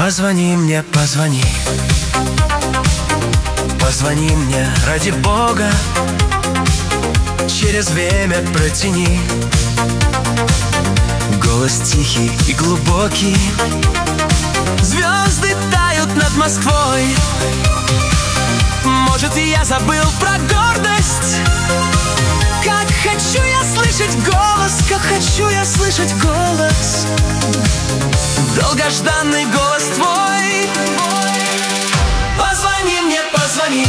Позвони мне, позвони. Позвони мне, ради Бога. Через время протяни. Голос тихий и глубокий. Звезды тают над Москвой. Может, и я забыл про гордость. Как хочу я слышать голос, как хочу я слышать голос. Долгожданный голос твой. Позвони мне, позвони.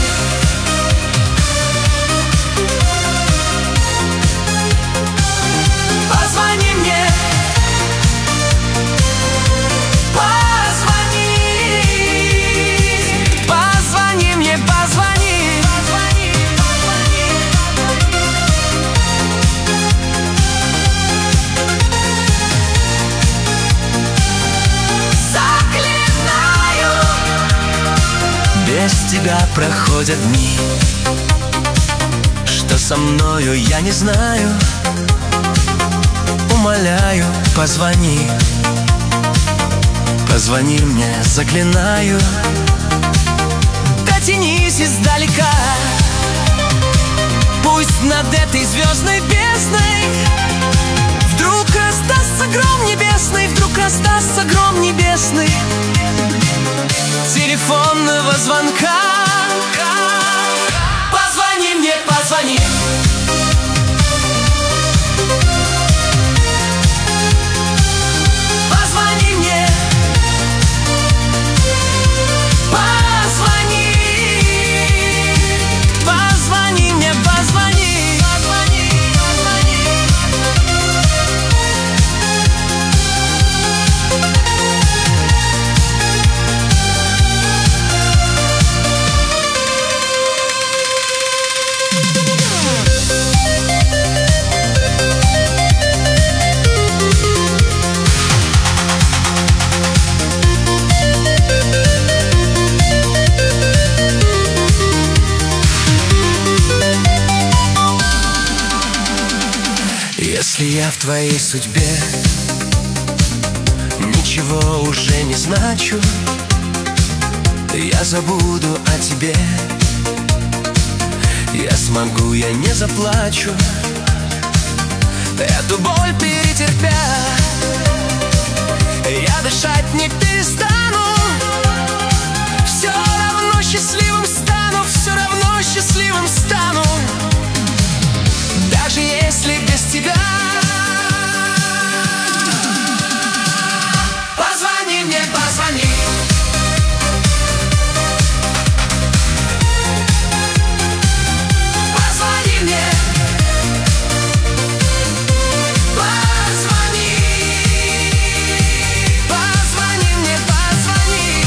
Позвони мне. Позвони. Позвони мне, позвони. Заклинаю. Без тебя проходят дни. Что со мною, я не знаю. Умоляю, позвони. Позвони мне, заклинаю. Дотянись издалека. Пусть над этой звездной бездной вдруг раздастся гром небесный. Вдруг раздастся гром небесный. Телефонного звонка. Позвони мне, позвони. Позвони мне. Позвони. Позвони мне, позвони. Позвони, позвони. Если я в твоей судьбе ничего уже не значу, я забуду о тебе. Я смогу, я не заплачу. Эту боль перетерпя, я дышать не перестану. Все равно счастливым стану. Все равно счастливым стану. Даже если без тебя. Позвони мне, позвони. Позвони мне. Позвони. Позвони мне, позвони.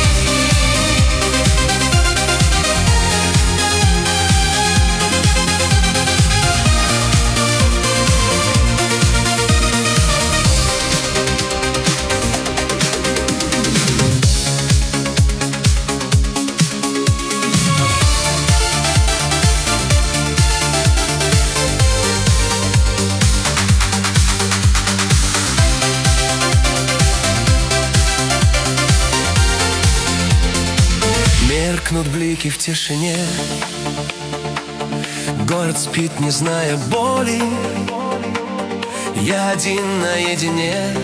Меркнут блики в тишине. Город спит, не зная боли. Я один наедине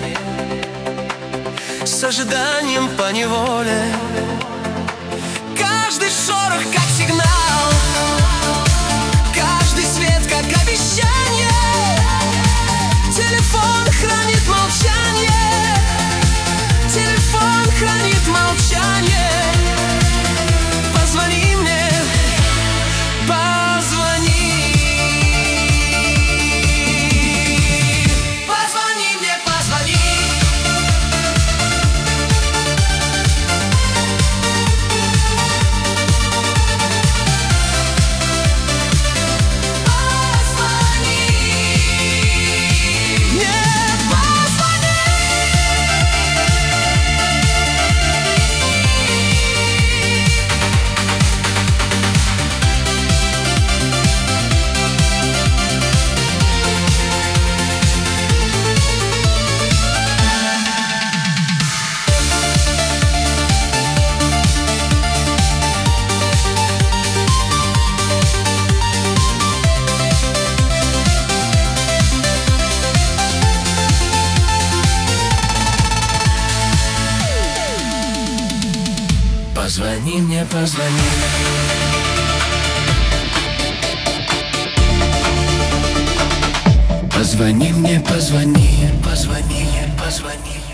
с ожиданием поневоле. Каждый шорох как сигнал, каждый свет как обещание. Телефон хранит молчание. Телефон хранит молчание. Позвони мне, позвони. Позвони мне, позвони. Позвони мне, позвони. Позвони мне, позвони, позвони, позвони.